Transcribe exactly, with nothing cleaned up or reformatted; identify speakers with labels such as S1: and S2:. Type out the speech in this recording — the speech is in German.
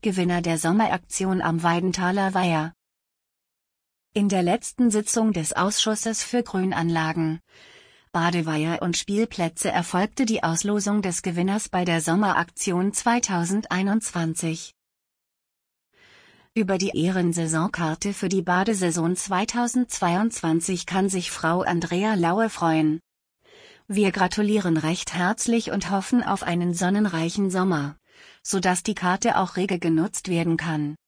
S1: Gewinner der Sommeraktion am Weidenthaler Weiher. In der letzten Sitzung des Ausschusses für Grünanlagen, Badeweiher und Spielplätze erfolgte die Auslosung des Gewinners bei der Sommeraktion zweitausendeinundzwanzig. Über die Ehrensaisonkarte für die Badesaison zweitausendzweiundzwanzig kann sich Frau Andrea Laue freuen. Wir gratulieren recht herzlich und hoffen auf einen sonnenreichen Sommer, sodass die Karte auch rege genutzt werden kann.